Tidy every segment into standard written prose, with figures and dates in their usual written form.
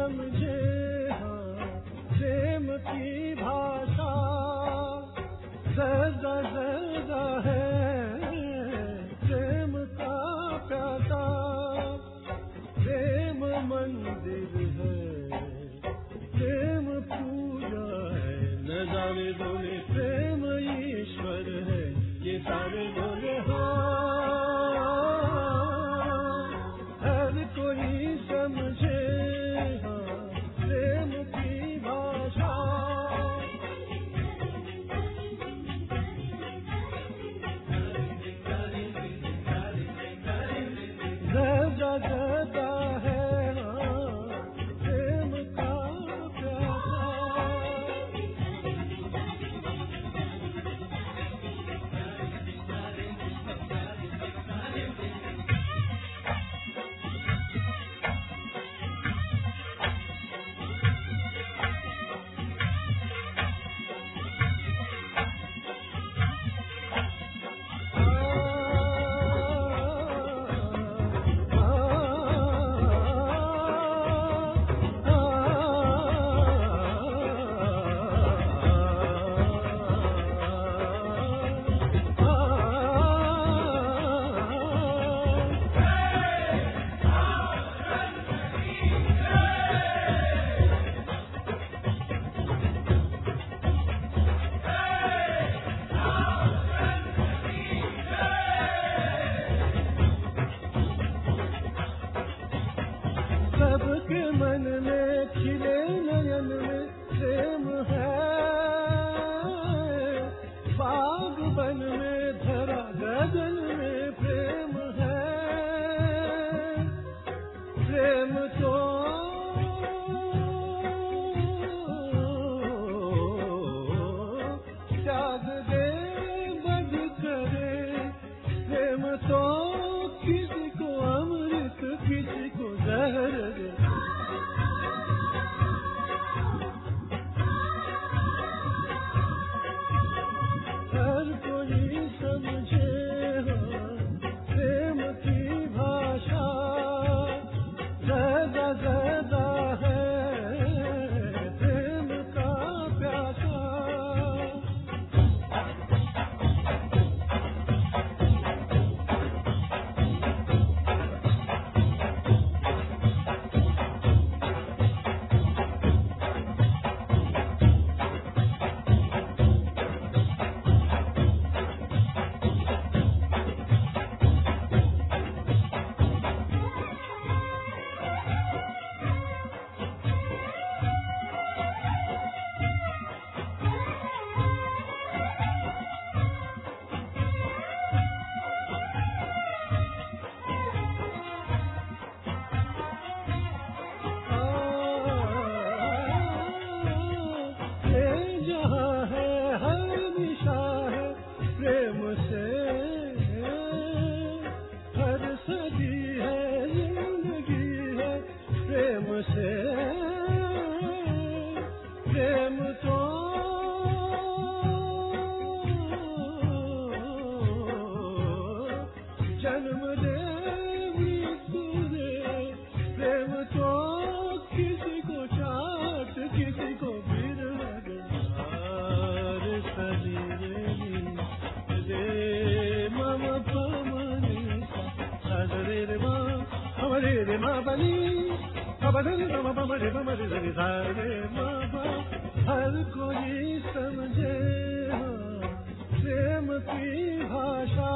समझे हाँ प्रेम की भाषा, ज़र्दा ज़र्दा है प्रेम का प्यासा, प्रेम मंदिर है प्रेम पूजा है, न जाने बोले प्रेम ईश्वर है, ये सारे बोले हाँ, हर कोई समझे हाँ प्रेम की भाषा। ज़र्दा ज़र्दा है हाँ प्रेम का प्यासा। सबके मन में खिले नयन में प्रेम है, बाग बन में धरा गगन में प्रेम है, प्रेम तो त्याग दे बद करे, प्रेम तो किसी को अमृत किसी को जहर दे। हर कोई समझे हाँ प्रेम की भाषा, ज़र्दा ज़र्दा है प्रेम का प्यासा। प्रेम से हर सदी है जिंदगी है, प्रेम से प्रेम तो जन्म दे मृत्यु दे, प्रेम तो किसी को चाट किसी को बिरला दे। रे मा बनी हर कोई समझे हाँ प्रेम की भाषा,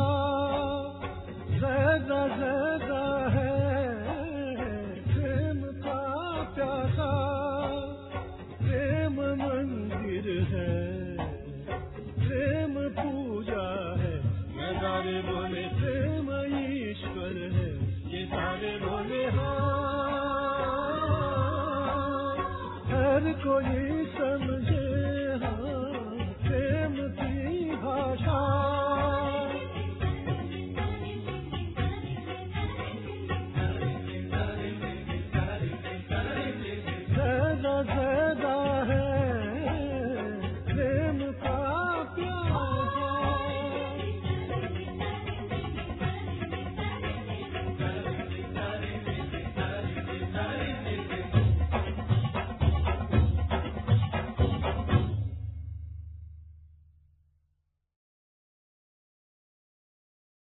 ज़र्दा ज़र्दा है प्रेम का प्यासा, प्रेम मंदिर है प्रेम पूजा है, नजारे बोले प्रेम ईश्वर है, ये सारे बोले हाँ, हर कोई समझे हाँ प्रेम की भाषा। ज़र्दा